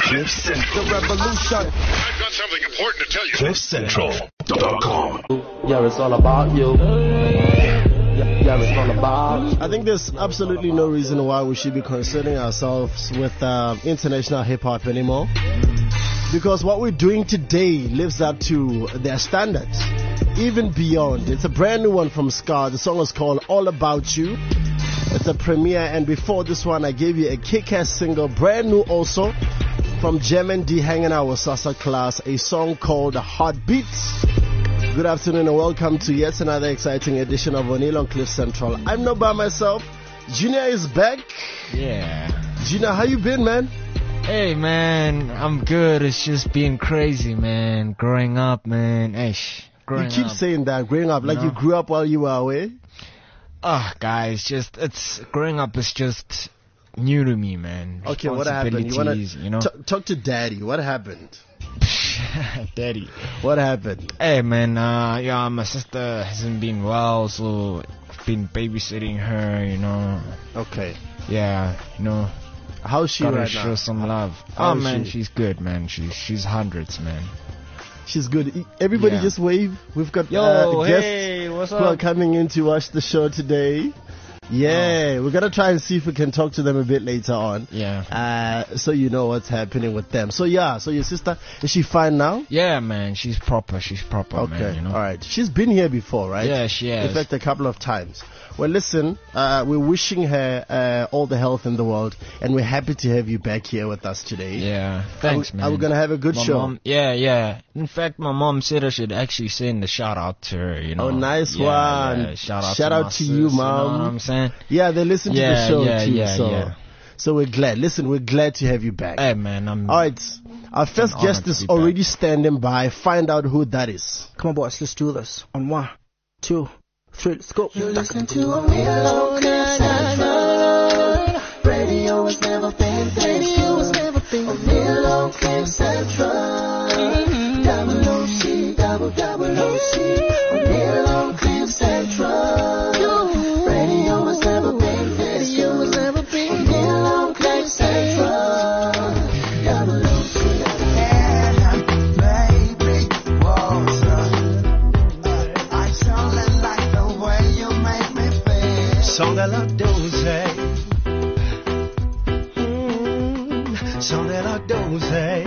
The revolution. I've got something important to tell you. CliffCentral.com. Yeah, it's all about you. Yeah, it's all about you. I think there's absolutely no reason why we should be concerning ourselves with international hip-hop anymore. Because what we're doing today lives up to their standards, even beyond. It's a brand new one from Scar. The song is called All About You. It's a premiere, and before this one, I gave you a kick-ass single, brand new also, from German D hanging out with Sasa Class, a song called Heartbeats. Good afternoon and welcome to yet another exciting edition of O'Neill on Cliff Central. I'm not by myself. Junior is back. Yeah. Junior, how you been, man? Hey, man, I'm good. It's just been crazy, man. Growing up, man. You keep saying that, growing up, like you grew up while you were away? Guys, growing up is just new to me, man. Okay, what happened? You wanna talk to Daddy. What happened? Daddy. What happened? Hey, man, my sister hasn't been well, so I've been babysitting her, Okay. Yeah, How's she gotta right show now? some love. How is man, she? she's good, man. She's hundreds, man. She's good. Everybody Yeah. just wave. We've got Yo, guests hey, what's who are up? coming in to watch the show today. Yeah, we're going to try and see if we can talk to them a bit later on. Yeah. So you know what's happening with them. So your sister, is she fine now? Yeah, man, she's proper, Okay, man, all right. She's been here before, right? Yeah, she has. In fact, a couple of times. Well, listen, we're wishing her all the health in the world, and we're happy to have you back here with us today. Yeah, thanks, man. Are we going to have a good My show? mom, yeah. In fact, my mom said I should actually send a shout out to her, Oh, nice Yeah, one. yeah, shout out Shout to out my to sis, you, Mom. You know what I'm saying? Yeah, they listen to the show too. Yeah. So we're glad. Listen, we're glad to have you back. Hey, man, I'm... All right. Our first honored guest to is be back. already standing by. Find out who that is. Come on, boys, let's do this. On 1, 2, 3, let's go. You listen to a real Central. Radio has never been this. A real Cliff Central. Double OC, double OC. A real Cliff Central. Radio has never been this. A real Cliff Central. Double OC. Baby, what's up? I sound like the way you make me feel. Sono della dose. Sono della dose.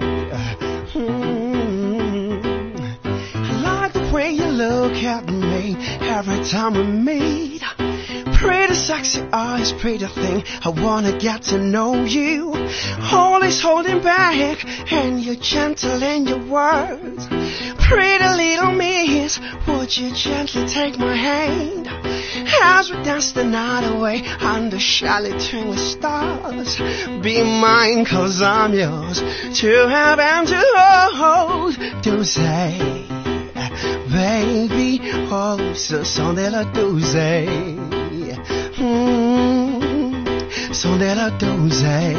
I like the way you look at me every time we meet. Pretty sexy eyes, pretty thing. I wanna get to know you. Always holding back, and you're gentle in your words. Pretty little miss, would you gently take my hand as we dance the night away under Charlotte twinkling stars? Be mine, 'cause I'm yours to have and to hold. Do say, baby, oh, so della dose. Sono della dose.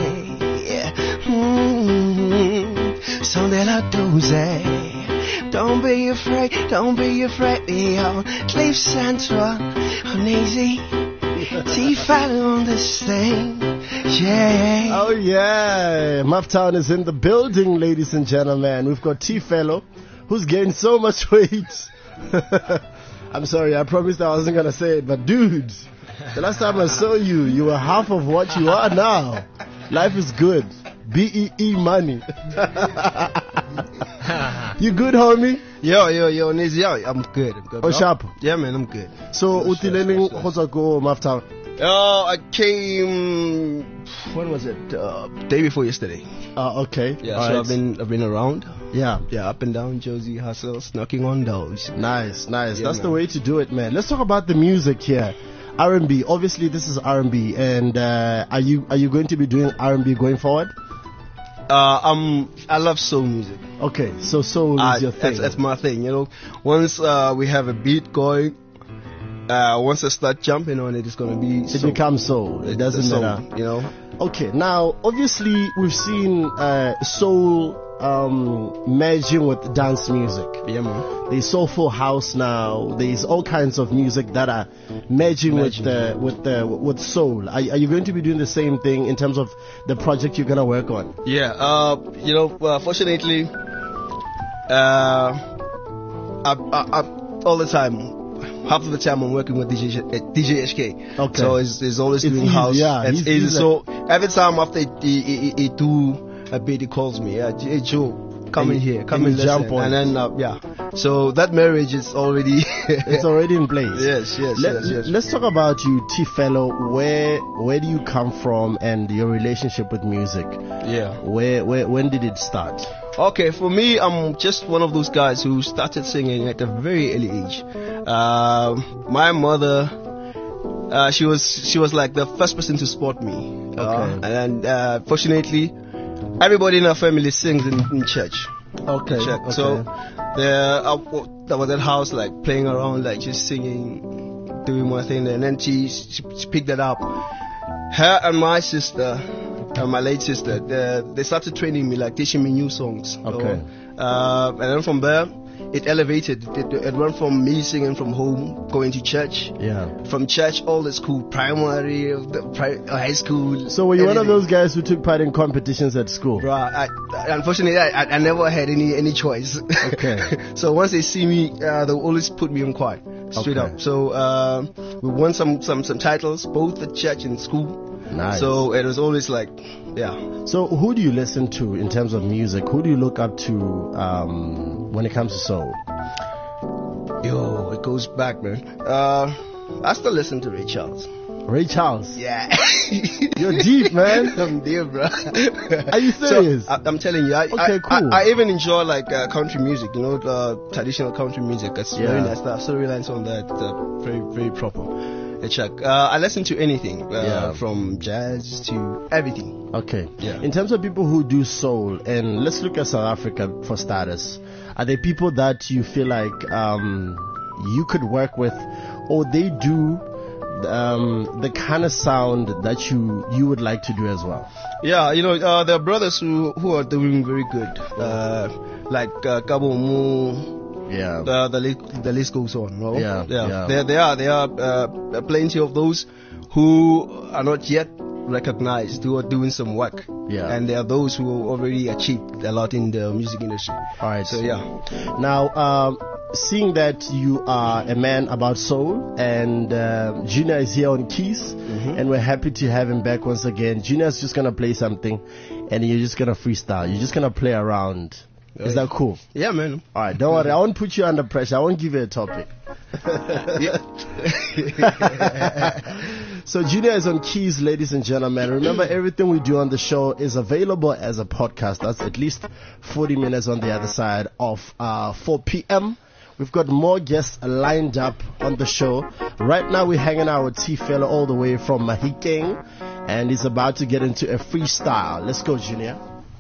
Sono della dose. Don't be afraid, yo. Cliff Central, uneasy. T-Fell on this thing, yeah. Oh, yeah. Mufftown is in the building, ladies and gentlemen. We've got T-Fellow, who's gained so much weight. I'm sorry, I promised I wasn't going to say it, but dude, the last time I saw you, you were half of what you are now. Life is good. BEE money. You good, homie? Yo, Nizi, I'm good. Oh, sharp. Yeah, man, I'm good. So, Utileling Hosako Mufftown. Oh, I came. When was it? Day before yesterday. Okay. Yeah, all so right. I've been around. Yeah, up and down Josie hustles, knocking on doors. Nice. Yeah, That's the man. way to do it, man. Let's talk about the music here. R&B. Obviously, this is R&B, and are you going to be doing R&B going forward? I love soul music. Okay, so soul is your thing. That's my thing. Once we have a beat going, once I start jumping on it, it's gonna be. It becomes soul. It doesn't soul, matter. Okay, now obviously we've seen soul merging with dance music. Yeah, man. There's soulful house now. There's all kinds of music that are merging with soul. Are you going to be doing the same thing in terms of the project you're gonna work on? Yeah. Fortunately, all the time. Half of the time I'm working with DJ HK. Okay. So it's always doing easy, house. yeah. It's He's easy. like- So every time after he do a bit, he calls me. Yeah, hey Joe, come in here, come and and you listen. jump on And then so that marriage is already It's already in place. yes. Let's talk about you, T Fellow. Where do you come from and your relationship with music? Yeah. When did it start? Okay, for me, I'm just one of those guys who started singing at a very early age. My mother, she was like the first person to support me. Okay. And fortunately, everybody in our family sings in church. Okay. Church. Okay. So there was that house like playing around, like just singing, doing my thing, and then she picked that up. Her and my sister. My late sister, they started training me, like teaching me new songs. Okay. And then from there, it elevated. It went from me singing from home, going to church. Yeah. From church, all the school, primary, high school. So were you one of everything. those guys who took part in competitions at school? Bruh, unfortunately, I never had any choice. Okay. So once they see me, they always put me on choir, straight Okay. up. So we won some titles, both at church and school. Nice. So it was always like, yeah. So who do you listen to in terms of music? Who do you look up to when it comes to soul? Yo, it goes back, man. I still listen to Ray Charles. Ray Charles. Yeah. You're deep, man. I'm deep, bro. Are you serious? So, I'm telling you. Okay, cool. I even enjoy like country music, traditional country music. That's very Yeah. nice stuff. So reliance on that. Very, very proper. Check. I listen to anything, from jazz to everything. Okay. Yeah. In terms of people who do soul, and let's look at South Africa for starters. Are there people that you feel like you could work with, or they do the kind of sound that you would like to do as well? Yeah, there are brothers who are doing very good, like Gabo Mu. Yeah. The list goes on. No? Yeah. There are plenty of those who are not yet recognized, who are doing some work. Yeah. And there are those who already achieved a lot in the music industry. All right. So yeah. Now, seeing that you are a man about soul, and Junior is here on keys, and we're happy to have him back once again. Junior's just gonna play something, and you're just gonna freestyle. You're just gonna play around. Is that cool? Yeah, man. All right, don't worry. I won't put you under pressure. I won't give you a topic. So Junior is on keys, ladies and gentlemen. Remember, everything we do on the show is available as a podcast. That's at least 40 minutes on the other side of 4 p.m. We've got more guests lined up on the show. Right now we're hanging out with T Fellow all the way from Mahikeng, and he's about to get into a freestyle. Let's go, Junior.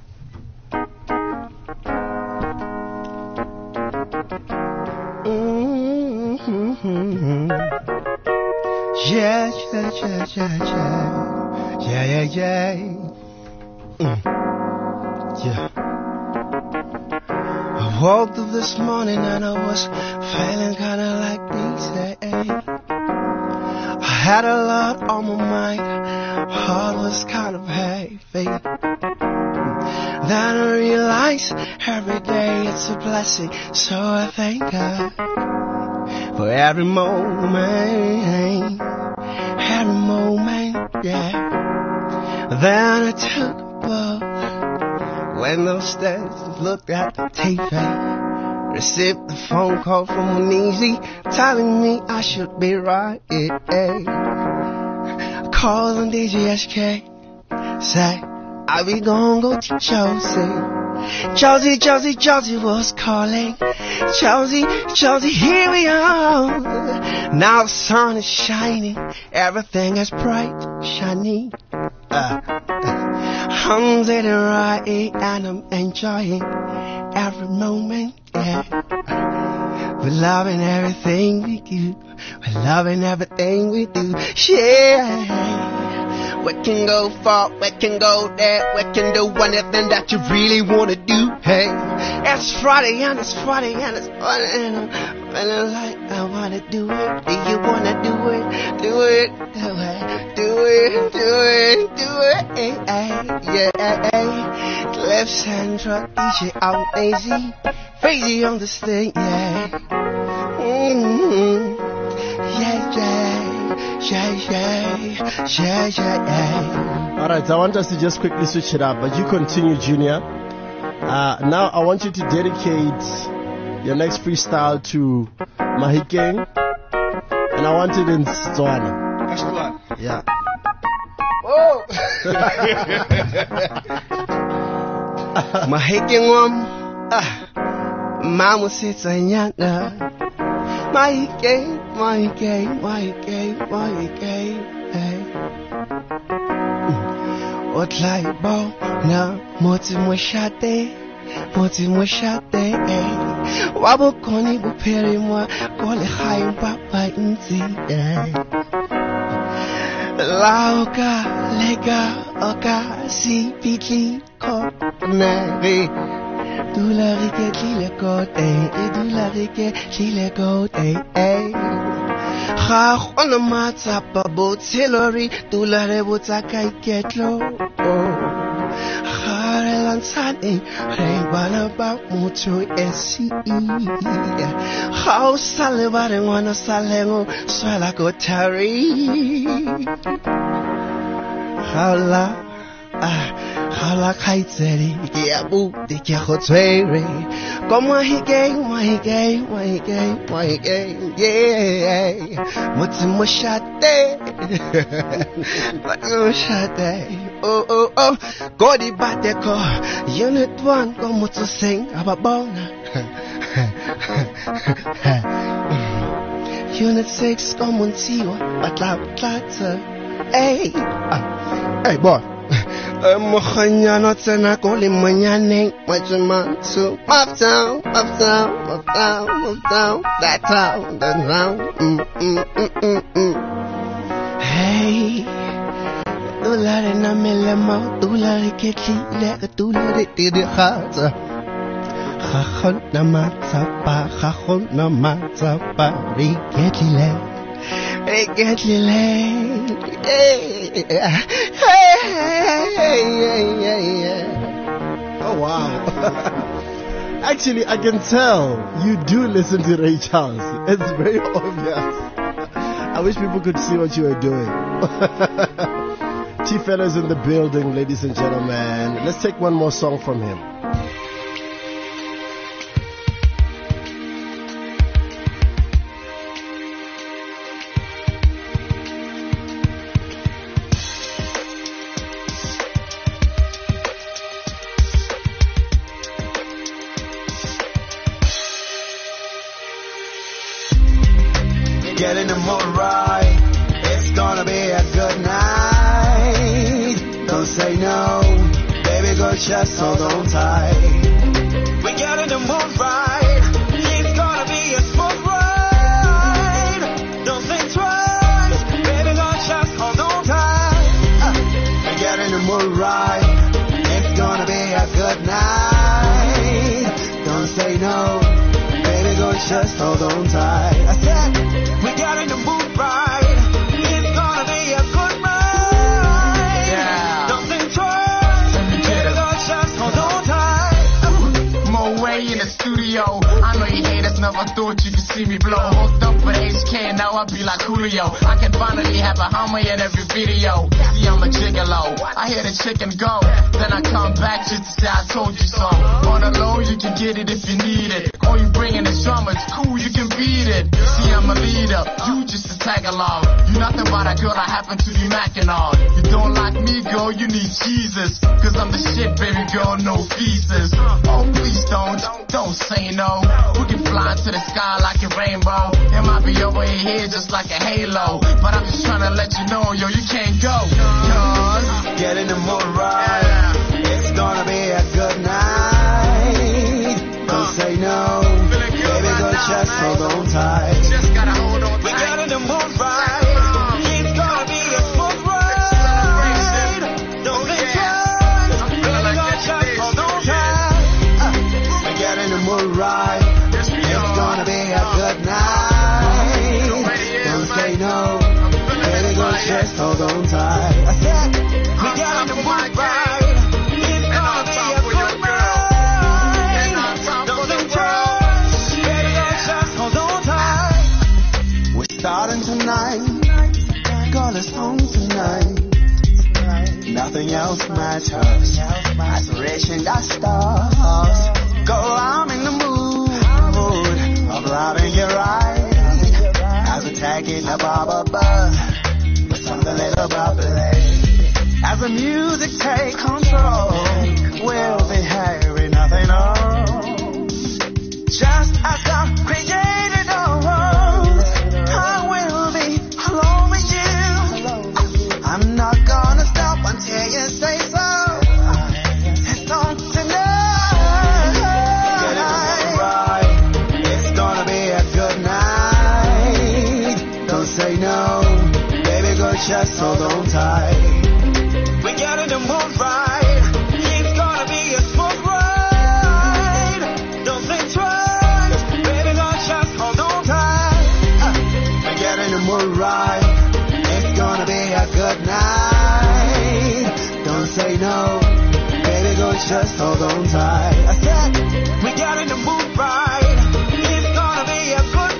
Yeah. I woke up this morning and I was feeling kinda like this. I had a lot on my mind, heart was kind of heavy. Then I realized every day it's a blessing, so I thank God for every moment, yeah. Then I took a book, went upstairs, looked at the TV, received the phone call from Uneasy, telling me I should be right. Called on DJ HK, said I be gonna go to Chelsea. Josie was calling. Josie, here we are. Now the sun is shining, everything is bright, shiny. I'm sitting right and I'm enjoying every moment, yeah. We're loving everything we do. We're loving everything we do, yeah. We can go far, we can go there, we can do anything that you really wanna do. Hey, it's Friday and it's Friday and it's Friday and I'm feeling like I wanna do it. Do you wanna do it? Do it, do it, do it, do it, do it. Hey, hey, yeah, hey. Cliff Central, DJ out lazy, crazy on the stage, yeah. Mm-hmm. Yeah, yeah. All right, I want us to just quickly switch it up, but you continue, Junior. Now I want you to dedicate your next freestyle to Mahikeng, and I want it in Setswana. Yeah. Oh! Mahikeng wam, Mama sits a nyanga. Mahikeng. My game, hey. Otlai bo na moti mo shate, hey. Wabo koni bu peri mo kole khai papa inzi, hey. Lauka lega oka si pitli ko nari. Dula rike lile kote, dula rike lile kote, eh. Ha khona matsa babo tselori, dula rebota kai ketlo. Ha relansani, rebana ba mucho esi. Ha salevare wana salengo, swala kotari. Hala. Hala kaitseri, kiabu, dikiahotswere. Come he game, yeah. Mutimushate, oh. Godi bateko, unit 1, come to sing ababona. Unit 6, come on, see what, but hey, hey, boy. Mokhanya no tsena ko le monyane machima so uptown that town hey dollar na melema dollar ketli le dollar de khata khon na matsapa ri ketli le Oh wow. Actually, I can tell you do listen to Ray Charles. It's very obvious. I wish people could see what you were doing. T-Fella's in the building, ladies and gentlemen. Let's take one more song from him. Get in the mood right. It's gonna be a good night. Don't say no, baby girl, just hold on tight. We get in the mood right. It's gonna be a smooth ride. Don't think twice, baby girl, just hold on tight. We get in the mood right. It's gonna be a good night. Don't say no, baby girl, just hold on tight. I said. We got in the mood right. It's gonna be a good night. Yeah. Don't think twice. Baby, don't just hold on tight. Mo way in the studio. I know you haters never thought you could see me blow. Hooked up with HK, now I be like Julio. I can finally have a Hummer in every video. See, I'm a gigolo. I hear the chicken go. Then I come back just to say I told you so. On the low, you can get it if you need it. Or you bringing the drama, it's cool, you can beat it. See, I'm a leader, you just a tag along. You nothing but a girl I happen to be macking on. You don't like me, girl, you need Jesus. Cause I'm the shit, baby girl, no pieces. Oh, please don't say no. We can fly to the sky like a rainbow. It might be over your head just like a halo. But I'm just trying to let you know, yo, you can't go. Cause get in the mood right. It's gonna be a good night. Don't say no. Baby girl, just hold on tight. Just gotta hold on tight. We got in the mood right. It's gonna be a smooth ride. just hold on tight. We get in the mood right. It's gonna be a smooth ride. Don't think twice, baby, don't just hold on tight. We get in the mood right. It's gonna be a good night. Don't say no, baby, go just hold on tight. I said, we got in the mood right. It's gonna be a good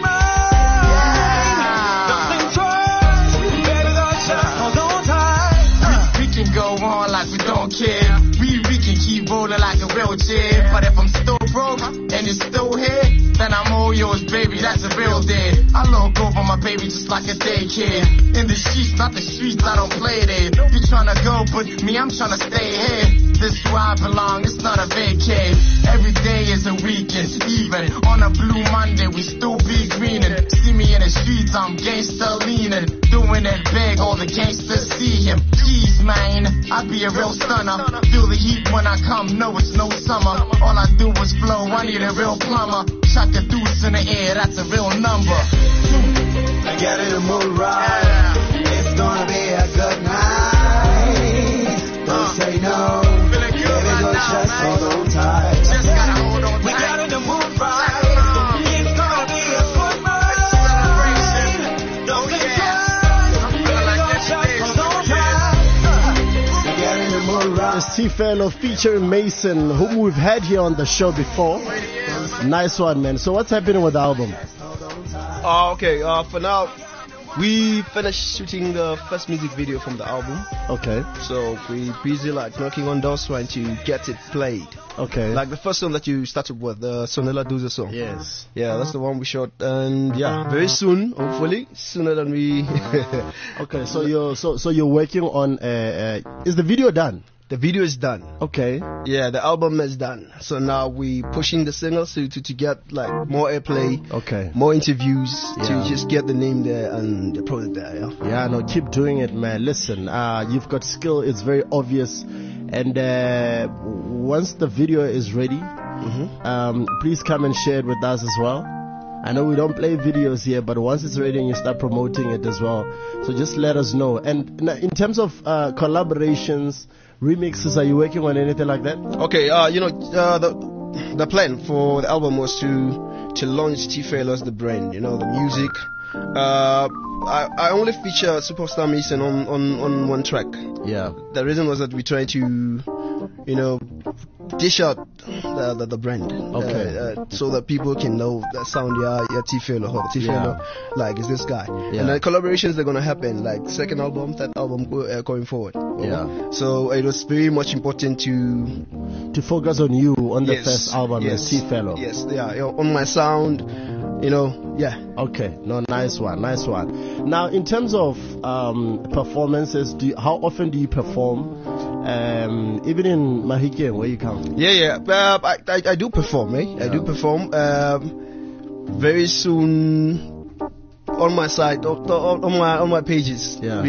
night. Don't think twice, baby, go just hold on tight. We can go on like we don't care. We can keep rolling like a wheelchair. But if I'm still broke and you're still here, then I'm all yours, baby, that's a real deal. I look over my baby just like a daycare. In the sheets, not the streets, I don't play there. You tryna go, but me, I'm tryna stay here. This is where I belong, it's not a vacay. Every day is a weekend, even on a blue Monday, we still be greening. See me in the streets, I'm gangster leaning. Doing it big, all the gangsters see him. Jeez, man, I be a real stunner. Feel the heat when I come, no, it's no summer. All I do is flow, I need a real plumber. Shot the deuce in the air, that's a real number. I get in the mood right. It's gonna be a good night. Don't say no, baby, go just hold on tight. We got in the mood right. It's gonna be a good night. Don't think twice, baby, go just hold on tight. We get in the mood right. It's T-Fellow featuring Mason, whom we've had here on the show before. Nice one, man. So what's happening with the album? Okay, for now, we finished shooting the first music video from the album. Okay. So we busy like knocking on doors trying to get it played. Okay. Like the first song that you started with, the Sonella Duza song. Yes. Yeah, that's the one we shot, and yeah, very soon, hopefully, sooner than we. Okay, so you're working on. Is the video done? The video is done. Okay. Yeah, the album is done. So now we pushing the singles to get like more airplay. Okay. More interviews Yeah. to just get the name there and the product there. Yeah. Yeah, no, keep doing it, man. Listen, you've got skill. It's very obvious. And once the video is ready, please come and share it with us as well. I know we don't play videos here, but once it's ready and you start promoting it as well, so just let us know. And in terms of collaborations, remixes, are you working on anything like that? Okay, the plan for the album was to launch T-Fellow as the brand, the music. I only feature Superstar Mason on one track. Yeah. The reason was that we tried to, dish out the brand. Okay. So that people can know the sound, T-Fellow, like, is this guy. Yeah. And the collaborations are going to happen, like second album, third album going forward. Yeah. So it was very much important to focus on you on the Yes, first album, yes, T-Fellow. Yes, yeah, on my sound, yeah. Okay, no, nice one. Now, in terms of performances, how often do you perform? Even in Mahikeng, where you come? Yeah. I do perform, I do perform. Very soon on my site, on my pages. Yeah.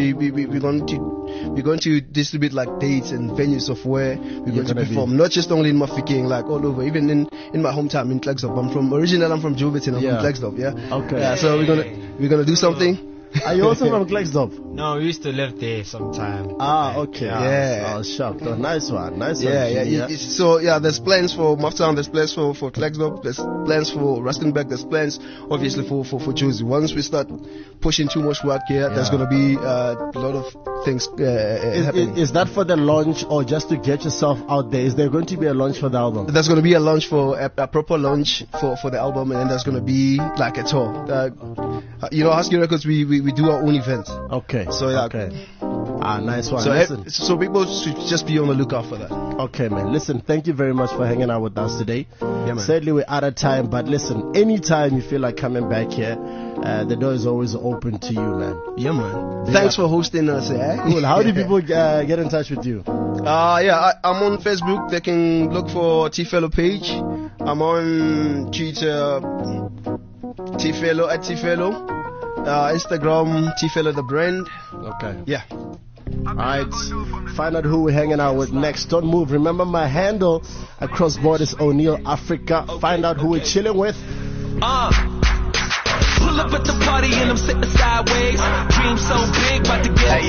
We're going to distribute like dates and venues of where we're going to perform. Not just only in Mahikeng, like all over, even in my hometown in Klerksdorp. I'm from Joburg, I'm from Klerksdorp. Yeah. Okay. Yeah. So we're gonna do something. Are you also from Klerksdorp? No, we used to live there sometime. Ah, okay. Yeah. I was shocked. Oh, nice one. Yeah. So there's plans for Maftown, there's plans for Klerksdorp, there's plans for Rustenburg, there's plans obviously for Jozi. Once we start pushing too much work here, there's gonna be a lot of things happening. Is that for the launch or just to get yourself out there? Is there going to be a launch for the album? There's going to be a launch for a proper launch for the album, and then there's going to be like a tour. Husky Records, we do our own events. Okay. So yeah. Okay. Nice one. So people should just be on the lookout for that. Okay, man. Listen, thank you very much for hanging out with us today. Yeah, man. Sadly, we're out of time, but listen, anytime you feel like coming back here, the door is always open to you, man. Yeah, man. Thanks for hosting us. Cool. How do people get in touch with you? I'm on Facebook. They can look for T-Fellow page. I'm on Twitter, T-Fellow at T-Fellow. Instagram, T-Fellow the brand. Okay. Yeah. Alright, find out who we're hanging out with next. Don't move. Remember my handle across borders, O'Neill Africa. Find out who we're chilling with. Pull up at the party and I'm sitting sideways. Dream so big, about to get.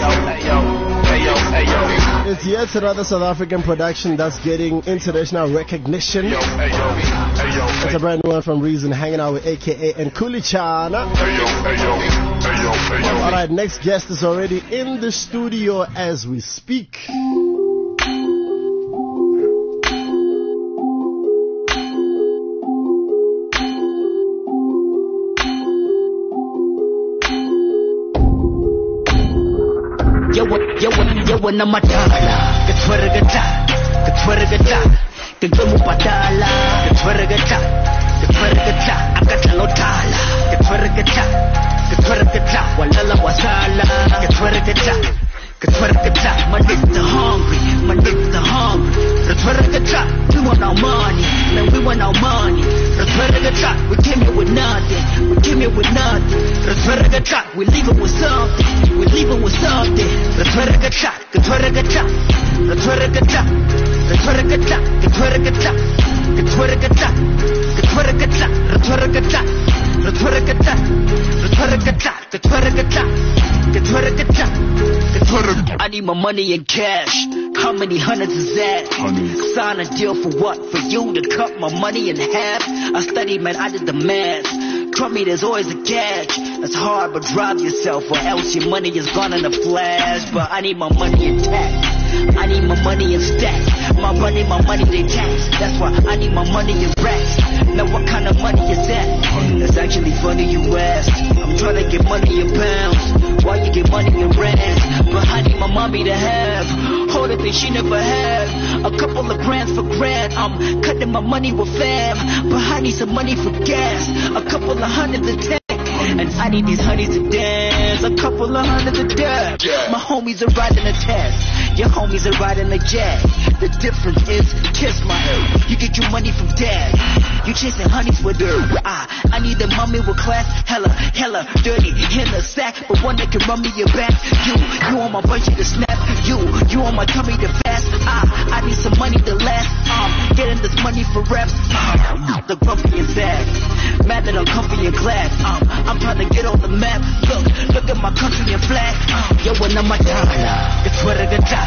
It's yet another South African production that's getting international recognition. It's a brand new one from Reason, hanging out with AKA and Kulichana. Alright, next guest is already in the studio as we speak. Yawan matala, ketwaragata, kagamu patala, ketwaragata, akatalotala, ketwaragata, walala wasala, ketwaragata, man is the hungry, ketwaragata, we want our money, man, we want our money, ketwaragata, we came here with nothing, ketwaragata, we leaving with something, ketwaragata, I need my money in cash. How many hundreds is that? Sign a deal for what? For you to cut my money in half? I studied, man, I did the math. Trust me, there's always a catch. It's hard, but drive yourself, or else your money is gone in a flash. But I need my money intact. I need my money in stacks. My money, they tax. That's why I need my money in racks. Now what kind of money is that? It's actually funny you asked. I'm trying to get money in pounds. Why you get money in rands? But I need my mommy to have all the things she never had. A couple of grands for grand. I'm cutting my money with fam. But I need some money for gas. A couple of hundreds a tank. And I need these honeys to dance. A couple of hundreds a dab. My homies are riding a test. Your homies are riding a jet. The difference is kiss my head. You get your money from dad. You chasing honeys with dirt. I need a mommy with class. Hella dirty in the sack. But one that can run me your back. You on my bunch to snap. You on my tummy to fast. I need some money to last. Getting this money for reps. The grumpy and sad. Mad that I'm comfy and glad. I'm trying to get on the map. Look at my country and flag. Yo, when I'm a dollar. Ketwaragata,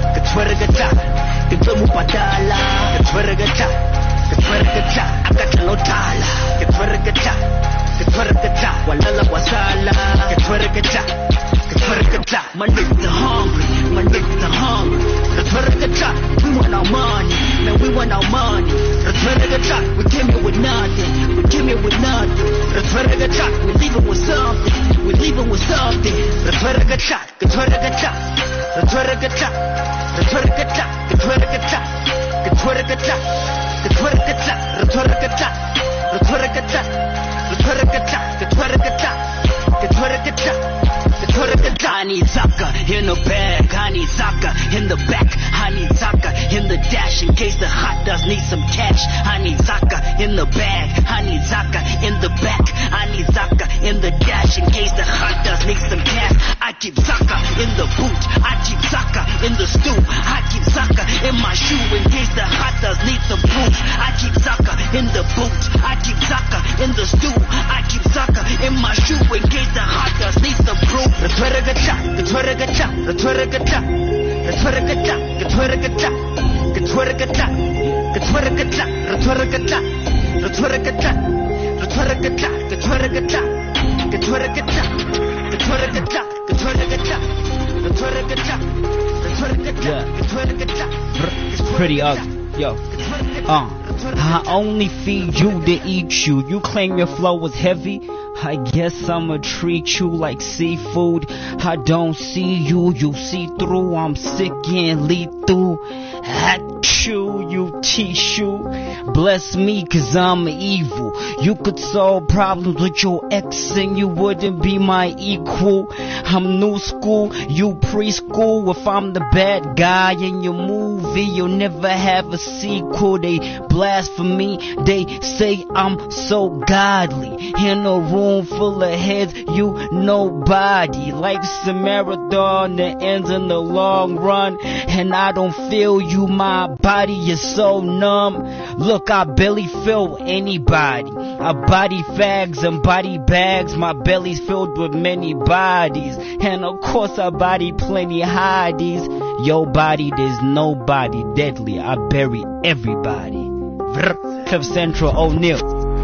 kagamu patala, ketwaragata, akatalotala, ketwaragata, walala wasala, ketwaragata, man is the hungry, ketwaragata, we want our money, man, we want our money, ketwaragata, we came here with nothing, ketwaragata, we leaving with something, ketwaragata, I need Zaka in the bag, I need Zaka in the back, I need Zaka in the dash in case the hot does need some cash. I need Zaka in the bag, I need Zaka in the back, I need Zaka in the dash in case the hot does need some cash. I keep Zaka in the boot, I keep Zaka in the stew, I keep Zaka in my shoe in case the hot does need some proof. I keep Zaka in the boot, I keep Zaka in the stew, I keep Zaka in my shoe in case the hot does need some proof. Pretty ugly, yo. I only feed you to eat you. You claim your flow was heavy. I guess I'ma treat you like seafood. I don't see you, you see through. I'm sick and lethal. Achoo, you tissue. Bless me cause I'm evil. You could solve problems with your ex and you wouldn't be my equal. I'm new school, you preschool. If I'm the bad guy in your movie, you'll never have a sequel. They blasphemy, they say I'm so godly. In a room full of heads, you nobody. Life's a marathon that ends in the long run, and I don't feel you, my body is so numb. Look, I barely feel anybody. I body fags and body bags. My belly's filled with many bodies. And of course I body plenty hotties. Your body, there's nobody deadly. I bury everybody. Cliff Central, O'Neal.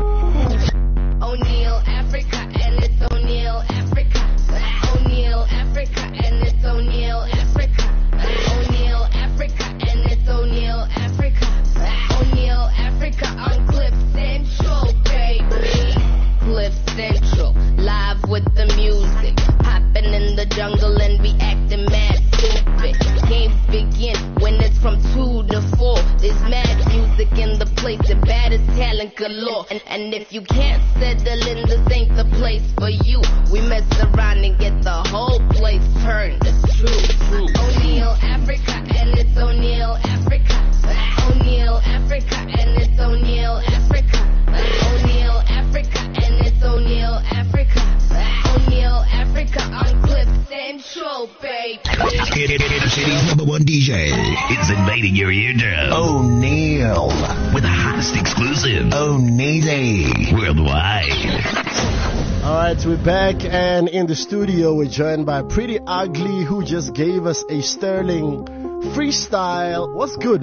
O'Neal, Africa, and it's O'Neal, Africa. O'Neal, Africa, and it's O'Neal, Africa. O'Neal, Africa, and it's O'Neal, Africa. O'Neal, Africa on Cliff Central, baby. Cliff Central, live with the music. Hopping in the jungle and be acting mad stupid. Games begin when it's from 2 to 4. There's mad music in the place, the baddest talent galore. And if you can't settle in, this ain't the place for you. We mess around and get the whole place turned. It's true. O'Neal, Africa, and it's O'Neal, Africa. O'Neal, Africa, and it's O'Neal, Africa. O'Neal, Africa, and it's O'Neal, Africa. O'Neal, Africa on Cliff Central, baby. Inner City's #1 DJ. It's invading your eardrum. O'Neal. With the hottest exclusive. O'Neal. Worldwide. Alright, we're back, and in the studio we're joined by Pretty Ugly, who just gave us a sterling freestyle. What's good,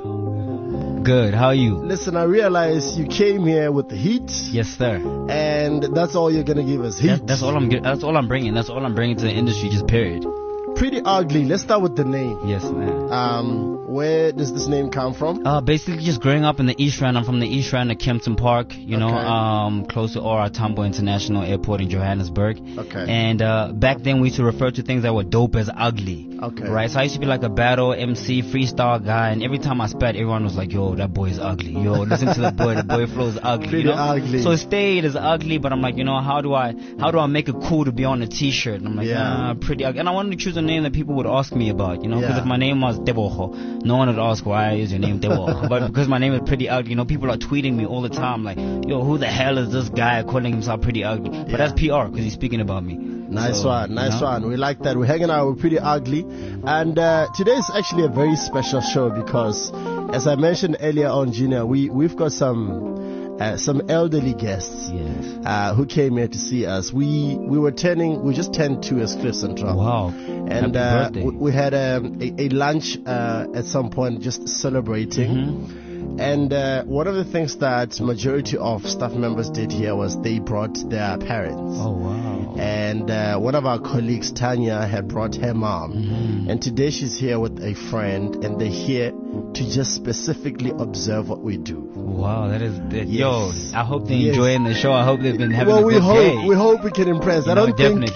man? Good, how are you? Listen, I realize you came here with the heat. Yes, sir. And that's all you're gonna give us, heat. That's all I'm bringing. That's all I'm bringing to the industry, just period. Pretty Ugly. Let's start with the name. Yes, man. Where does this name come from? Basically just growing up in the East Rand. I'm from the East Rand of Kempton Park, you know, close to OR Tambo International Airport in Johannesburg. Okay. And back then we used to refer to things that were dope as ugly. Okay. Right? So I used to be like a battle MC freestyle guy, and every time I spat, everyone was like, yo, that boy is ugly. Yo, listen to the boy flows ugly. Pretty you know? ugly. So it stayed as ugly, but I'm like, you know, how do I make it cool to be on a t-shirt? And I'm like, pretty ugly. And I wanted to choose a name that people would ask me about, you know, because if my name was Teboho, no one would ask why is your name Teboho. But because my name is Pretty Ugly, you know, people are tweeting me all the time like, yo, who the hell is this guy calling himself Pretty Ugly? But that's PR because he's speaking about me. Nice one. We like that. We're hanging out with Pretty Ugly. And today is actually a very special show because, as I mentioned earlier on, Junior, we've got some elderly guests who came here to see us. We just turned 2 as Cliff Central. Wow. And we had a lunch at some point just celebrating. Mm-hmm. And one of the things that majority of staff members did here was they brought their parents. Oh, wow. And one of our colleagues, Tanya, had brought her mom. Mm-hmm. And today she's here with a friend, and they're here to just specifically observe what we do. Wow, that is... Yo, I hope they're enjoying the show. I hope they've been having a good day. We hope we can impress. I don't think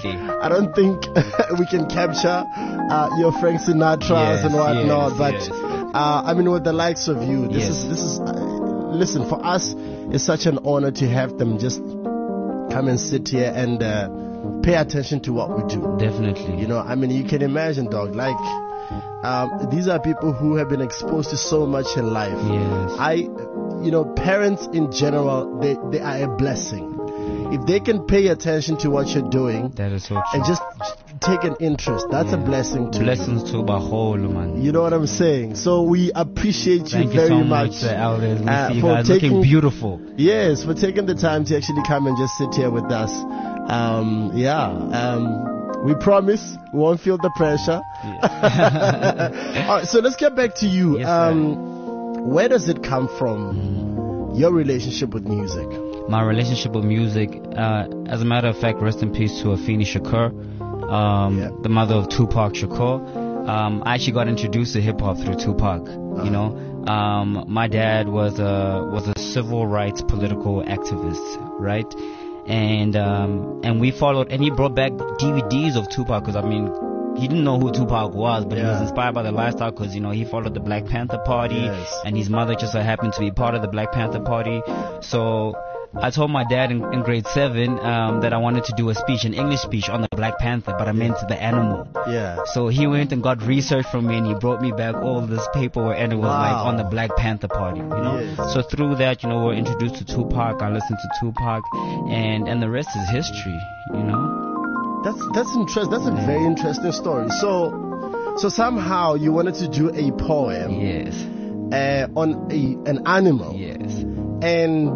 we can capture your Frank Sinatras and whatnot, but... I mean, with the likes of you, this is listen, for us, it's such an honor to have them just come and sit here and pay attention to what we do. Definitely. You know, I mean, you can imagine, dog, like, these are people who have been exposed to so much in life. Yes. Parents in general, they are a blessing. If they can pay attention to what you're doing, that is so true. And just take an interest, that's a blessing too. Blessings to Baholo, man. You know what I'm saying? So we appreciate you very much. Thank you so much, elders. We see you guys looking beautiful. Yes, for taking the time to actually come and just sit here with us. We promise we won't feel the pressure. All right, so let's get back to you. Yes, where does it come from, your relationship with music? My relationship with music, as a matter of fact, rest in peace to Afeni Shakur, the mother of Tupac Shakur. I actually got introduced to hip hop through Tupac. You know, my dad was a civil rights political activist, right? And we followed, and he brought back DVDs of Tupac because, I mean, he didn't know who Tupac was, but he was inspired by the lifestyle because, you know, he followed the Black Panther Party, and his mother just so happened to be part of the Black Panther Party. So I told my dad in grade 7 that I wanted to do a speech, an English speech on the Black Panther, but I meant the animal. Yeah. So he went and got research from me, and he brought me back all this paperwork, and it was like on the Black Panther Party, you know. Yes. So through that, you know, we're introduced to Tupac. I listened to Tupac, and the rest is history, you know. That's interesting. That's a very interesting story. So somehow you wanted to do a poem. Yes. On an animal. Yes. And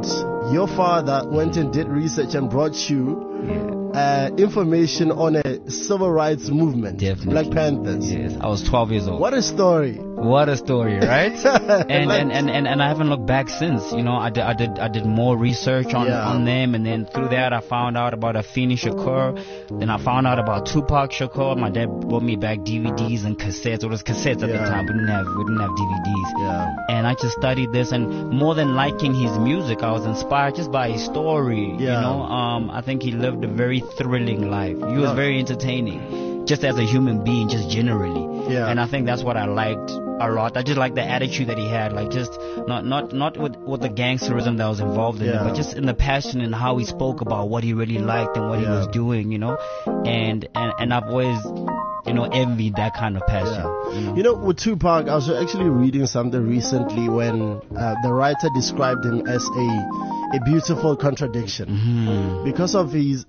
your father went and did research and brought you information on a civil rights movement, Black Panthers. Yes, I was 12 years old. What a story! What a story, right? and I haven't looked back since. You know, I did more research on them, and then through that I found out about Afeni Shakur. Then I found out about Tupac Shakur. My dad brought me back DVDs and cassettes. It was cassettes at the time. We didn't have DVDs. Yeah. And I just studied this, and more than liking his music, I was inspired just by his story. Yeah. You know, I think he lived a very thrilling life. He was very entertaining, just as a human being, just generally. Yeah. And I think that's what I liked a lot. I just like the attitude that he had, like just not with the gangsterism that was involved in it, but just in the passion and how he spoke about what he really liked and what he was doing, you know. And I've always, you know, envied that kind of passion. You know, with Tupac, I was actually reading something recently when the writer described him as a beautiful contradiction because of his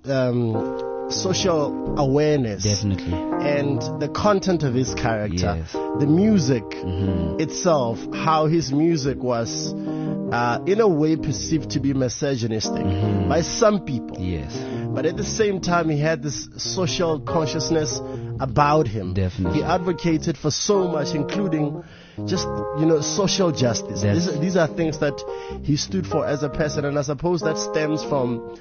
social awareness, and the content of his character, the music itself, how his music was in a way perceived to be misogynistic by some people. But at the same time, he had this social consciousness about him. He advocated for so much, including just, you know, social justice. These are things that he stood for as a person, and I suppose that stems from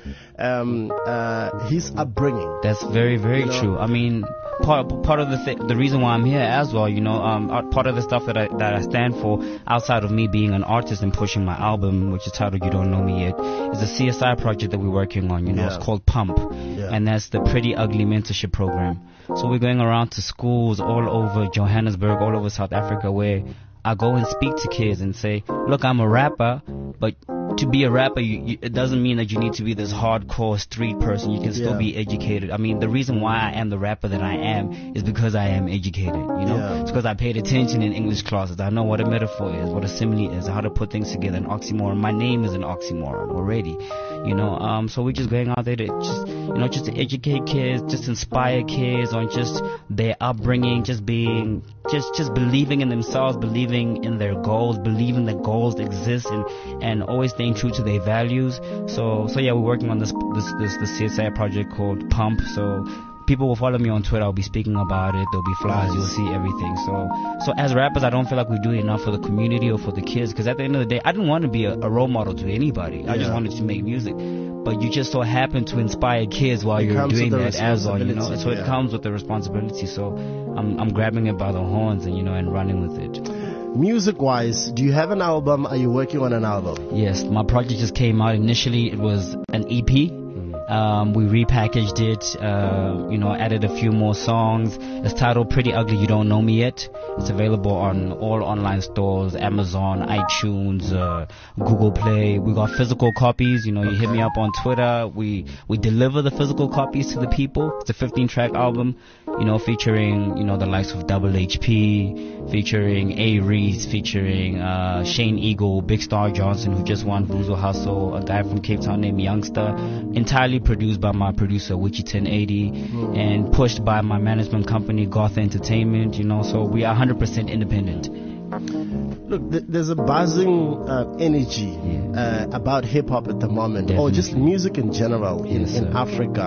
his upbringing. That's very, very true. I mean, part of the reason why I'm here as well, you know, part of the stuff that I stand for, outside of me being an artist and pushing my album, which is titled You Don't Know Me Yet, is a CSI project that we're working on. You know, it's called Pump, and that's the Pretty Ugly Mentorship Program. So we're going around to schools all over Johannesburg, all over South Africa, where I go and speak to kids and say, look, I'm a rapper, but to be a rapper, it doesn't mean that you need to be this hardcore street person. You can still be educated. I mean, the reason why I am the rapper that I am is because I am educated, you know. It's because I paid attention in English classes. I know what a metaphor is, what a simile is, how to put things together, an oxymoron. My name is an oxymoron already, you know. So we're just going out there to just, you know, just to educate kids, just inspire kids on just their upbringing, just being, just believing in themselves, believing in their goals, believing that goals exist, and always staying true to their values. So yeah, we're working on this CSI project called Pump. So people will follow me on Twitter. I'll be speaking about it. There'll be flyers. You'll see everything. So as rappers, I don't feel like we do enough for the community or for the kids, because at the end of the day, I didn't want to be a role model to anybody. I just wanted to make music. But you just so happen to inspire kids while you're doing that as well, you know. So it comes with the responsibility. So I'm grabbing it by the horns and, you know, and running with it. Music-wise, do you have an album? Are you working on an album? Yes, my project just came out. Initially, it was an EP. We repackaged it, you know, added a few more songs. It's titled Pretty Ugly, You Don't Know Me Yet. It's available on all online stores, Amazon, iTunes, Google Play. We got physical copies. You know, you hit me up on Twitter. We deliver the physical copies to the people. It's a 15-track album, you know, featuring, you know, the likes of Double HP, featuring A. Reese, featuring Shane Eagle, Big Star Johnson, who just won Vuzo Hustle, a guy from Cape Town named Youngster, entirely produced by my producer, Witchy 1080, and pushed by my management company, Goth Entertainment, you know, so we are 100% independent. Look, there's a buzzing energy about hip-hop at the moment, or just music in general in Africa.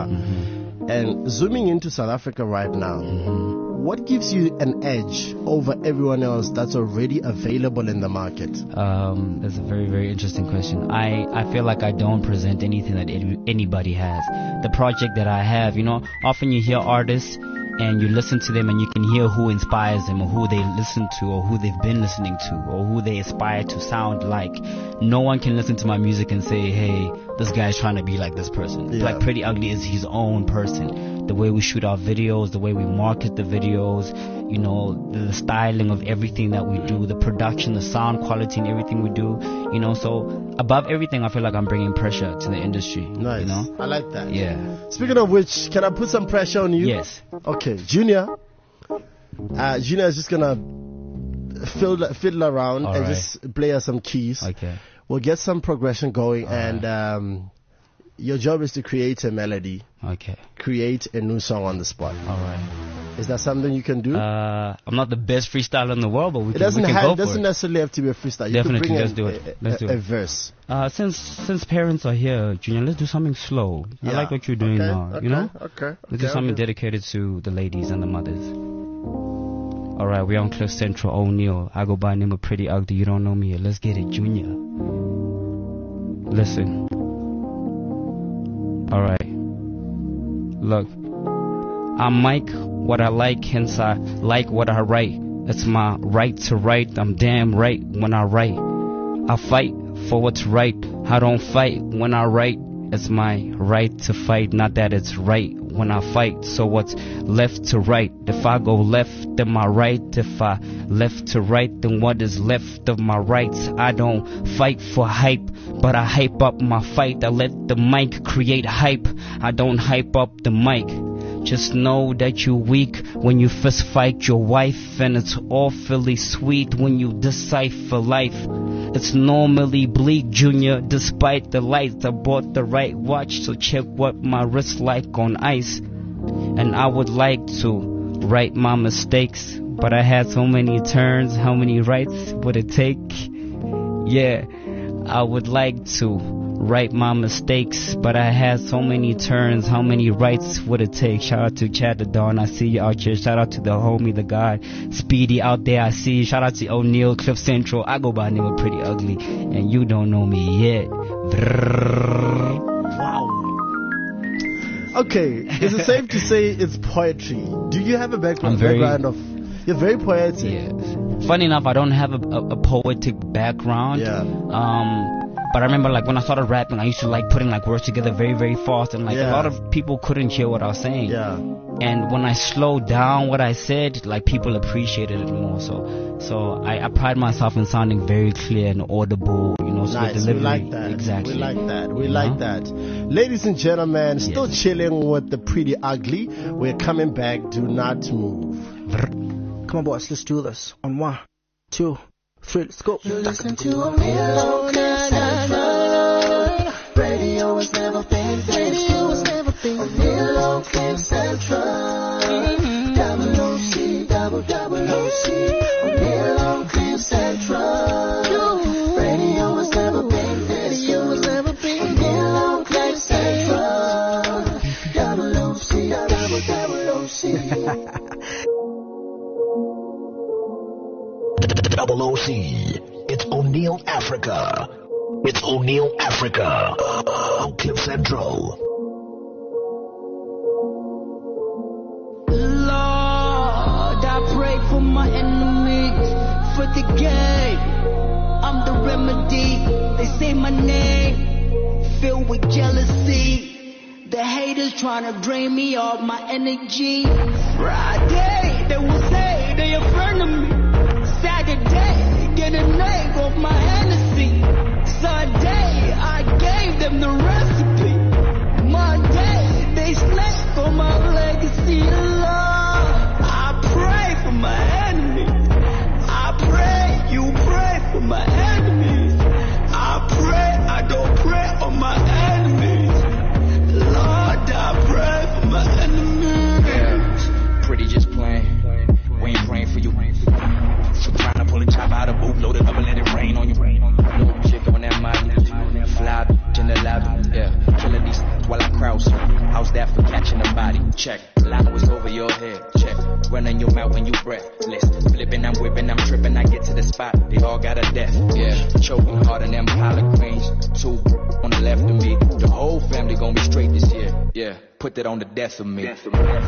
And zooming into South Africa right now, what gives you an edge over everyone else that's already available in the market? That's a very, very interesting question. I feel like I don't present anything that anybody has. The project that I have, you know, often you hear artists and you listen to them and you can hear who inspires them or who they listen to or who they've been listening to or who they aspire to sound like. No one can listen to my music and say, hey, this guy's trying to be like this person. Like Pretty Ugly is his own person. The way we shoot our videos, the way we market the videos, you know, the styling of everything that we do, the production, the sound quality and everything we do, you know. So above everything, I feel like I'm bringing pressure to the industry. Nice. You know? I like that. Yeah. Speaking of which, can I put some pressure on you? Yes. Okay, Junior. Junior is just gonna fiddle around and just play us some keys. Okay. We'll get some progression going, and your job is to create a melody. Okay. Create a new song on the spot. All right. Is that something you can do? I'm not the best freestyler in the world, but we can go for it. It doesn't necessarily have to be a freestyle. Definitely, you let's do it. Let's do it. A verse. Since parents are here, Junior, let's do something slow. I like what you're doing now. Okay, you know? Okay. Let's do something dedicated to the ladies and the mothers. Alright, we're on Cliff Central, O'Neal. I go by the name of Pretty Ugly. You don't know me yet. Let's get it, Junior. Listen. Alright. Look. I mic what I like, hence I like what I write. It's my right to write. I'm damn right when I write. I fight for what's right. I don't fight when I write. It's my right to fight, not that it's right when I fight. So what's left to right? If I go left, then my right. If I left to right, then what is left of my rights? I don't fight for hype, but I hype up my fight. I let the mic create hype. I don't hype up the mic. Just know that you're weak when you fist fight your wife, and it's awfully sweet when you decipher life. It's normally bleak, Junior, despite the lights. I bought the right watch, so check what my wrist like on ice. And I would like to right my mistakes, but I had so many turns. How many rights would it take? Yeah, I would like to right my mistakes, but I had so many turns. How many rights would it take? Shout out to Chad the Dawn, I see you out here. Shout out to the homie, the guy Speedy out there, I see you. Shout out to O'Neal, Cliff Central. I go by the name of Pretty Ugly, and you don't know me yet. Wow. Okay, is it safe to say it's poetry? Do you have a background of... You're very poetic. Yeah. Funny enough, I don't have a poetic background. Yeah. But I remember, like, when I started rapping, I used to like putting like words together very, very fast, and like a lot of people couldn't hear what I was saying. Yeah. And when I slowed down what I said, like, people appreciated it more. So I pride myself in sounding very clear and audible, you know. So nice. the delivery, we like that. Exactly. We like that. We like that. Ladies and gentlemen, still chilling with the Pretty Ugly. We're coming back. Do not move. Come on, boys. Let's do this. On 1, 2, 3. Let's go. You listen to O'Neal Central. Radio has never been Radio has never been O'Neal Central. Double OC, double OC. O'Neal Central. Radio has never been Radio has never been O'Neal Central. Double OC, double OC. Double OC. It's O'Neal Africa. It's O'Neal Africa on Cliff Central. Lord, I pray for my enemies, for the game. I'm the remedy. They say my name, filled with jealousy. The haters trying to drain me of my energy. Friday, they will say they a friend of me. Saturday, get a name of my Hennessy. Sunday, I gave them the recipe. Monday, they snack on my legacy. Lord, I pray for my enemies. I pray, you pray for my enemies. I pray, I don't pray on my enemies. Lord, I pray for my enemies. Yeah, pretty just playing. We ain't praying for you. So trying to pull a chop out of boot, load it up and let it rain on you. Little chick on that mic, fly in the lobby, yeah. Killing these while I crouse. How's that for catching a body? Check. Line was over your head. Check. Running your mouth when you breathless. Flipping, I'm whipping, I'm tripping. I get to the spot. They all got a death. Yeah. Choking hard on them collard greens. 2 on the left of me. The whole family gonna be straight this year. Yeah. Put that on the death of me. I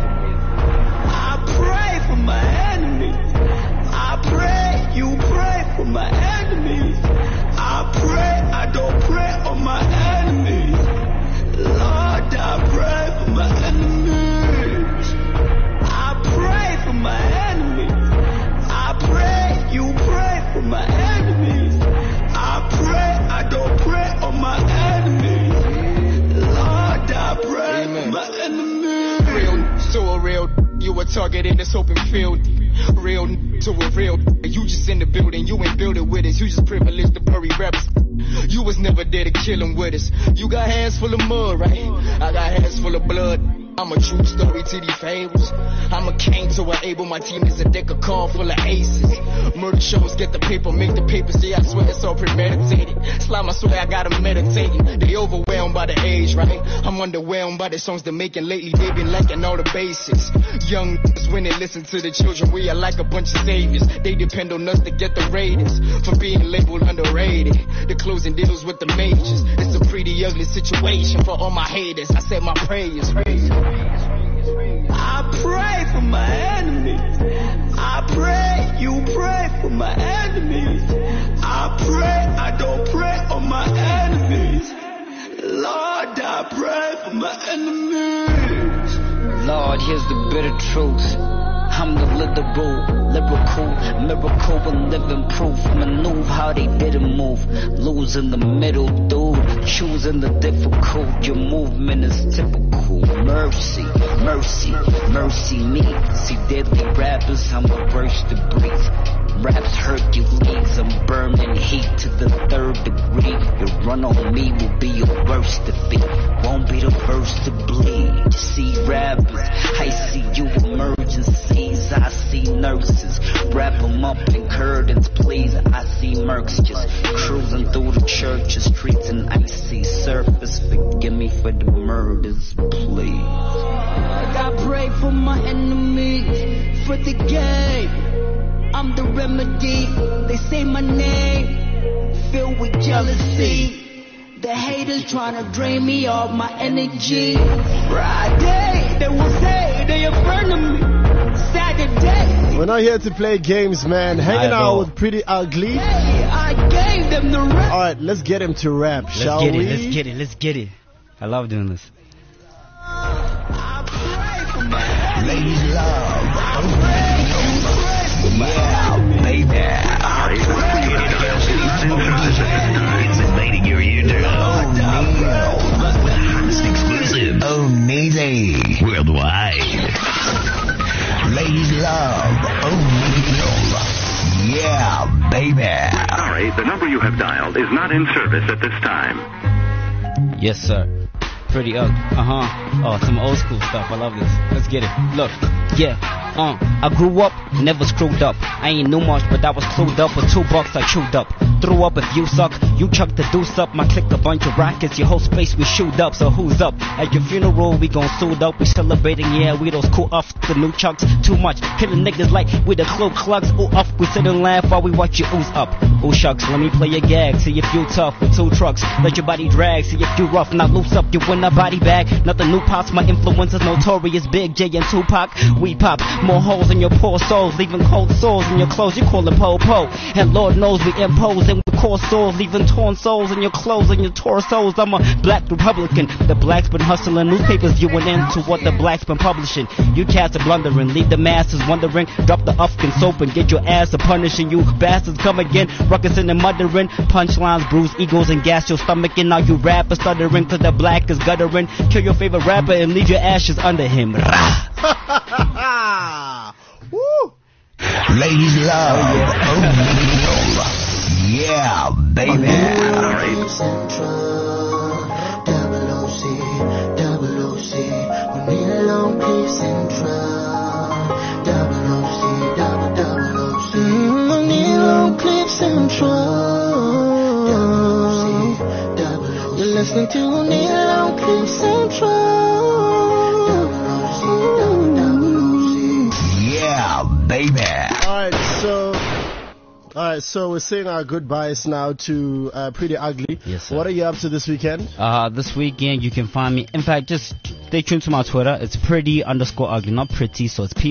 pray for my enemies. I pray, you pray for my enemies. I pray, I don't pray on my enemies. Lord, I pray for my enemies. I pray for my enemies. I pray, you pray for my enemies. I pray, I don't pray on my enemies. Lord, I pray for my enemies. Real to a real, you a target in this open field. Real to a real, you just in the building, you ain't build it with us. You just privileged to bury rappers. You was never there to kill them with us. You got hands full of mud, right? I got hands full of blood. I'm a true story to these fables. I'm a king to enable my team is a deck of cards full of aces. Murder shows, get the paper, make the paper. See, I swear it's all premeditated. Slime, I swear I got 'em meditating. They overwhelmed by the age, right? I'm underwhelmed by the songs they're making lately. They been lacking all the basics. Young niggas, when they listen to the children, we are like a bunch of saviors. They depend on us to get the ratings for being labeled underrated. The closing deals with the majors. It's a pretty ugly situation for all my haters. I said my prayers. I pray for my enemies. I pray, you pray for my enemies. I pray, I don't pray on my enemies. Lord, I pray for my enemies. Lord, here's the bitter truth. I'm the lyrical, miracle and living proof. Maneuver how they didn't move. Lose in the middle, dude. Choosing the difficult. Your movement is typical. Mercy, mercy, mercy me. See deadly rappers, I'm the worst to breathe. Raps Hercules, I'm burning heat to the 3rd degree. Your run on me will be your worst defeat. Won't be the first to bleed. See rappers, I see you emergencies. I see nurses, wrap them up in curtains, please. I see mercs just cruising through the churches, streets and icy surface. Forgive me for the murders, please. I pray for my enemies, for the game. I'm the remedy. They say my name, filled with jealousy. The haters trying to drain me of my energy. Friday, they will say they in front of me. Saturday, we're not here to play games, man. Hanging out with Pretty Ugly. I gave them the rap. Alright, let's get him to rap, shall we? Let's get it. I love doing this. Ladies love. Yeah, baby. It's invading your eardrum. O'Neal. With the hottest exclusive. O'Neal. Worldwide. Ladies love. O'Neal. Yeah, baby. Sorry, the number you have dialed is not in service at this time. Yes, sir. Pretty ugly. Oh, some old school stuff. I love this. Let's get it. Look, yeah. I grew up, never screwed up. I ain't knew much, but I was clued up. For $2 I chewed up. Threw up if you suck. You chuck the deuce up. My click a bunch of rockets. Your whole space we shoot up. So who's up? At your funeral we gon' suit up. We celebrating, yeah. We those cool off the new chucks. Too much. Killing niggas like we the cloak clugs. Ooh off. We sit and laugh while we watch you ooze up. Ooh shucks. Let me play a gag. See if you tough with 2 trucks. Let your body drag. See if you rough. Now loose up. You win a body bag. Nothing new pops. My influence is notorious. Big J and Tupac. We pop more holes in your poor souls, leaving cold sores in your clothes. You call it po-po, and Lord knows we impose and we cause sores, leaving torn souls in your clothes and your torsos. I'm a black Republican. The blacks been hustling newspapers, viewing into what the blacks been publishing. You cats are blundering, leave the masses wondering. Drop the Ufkin soap and get your ass a punishing. You bastards come again, ruckusing and muttering. Punchlines, bruise egos and gas your stomach. And now you rappers stuttering cause the black is guttering. Kill your favorite rapper and leave your ashes under him. Woo! Ladies love. O'Neal. Yeah, baby. O'Neal on Cliff Central. O'Neal on Cliff Central. You're listening to O'Neal on Cliff Central. Yeah, baby. Alright, so we're saying our goodbyes now to Pretty Ugly. Yes, sir. What are you up to this weekend? This weekend you can find me. In fact, just stay tuned to my Twitter. It's pretty_ugly, not pretty. So it's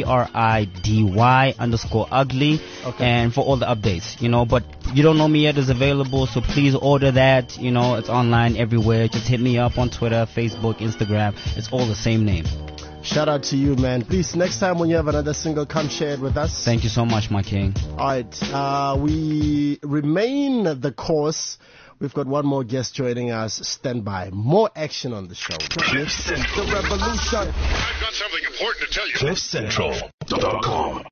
PRIDY_ugly. Okay. And for all the updates, you know. But you don't know me yet, it's available. So please order that. You know, it's online everywhere. Just hit me up on Twitter, Facebook, Instagram. It's all the same name. Shout out to you, man. Please, next time when you have another single, come share it with us. Thank you so much, my king. Alright, we remain the course. We've got one more guest joining us. Stand by. More action on the show. Cliff Central. The revolution. I've got something important to tell you. CliffCentral.com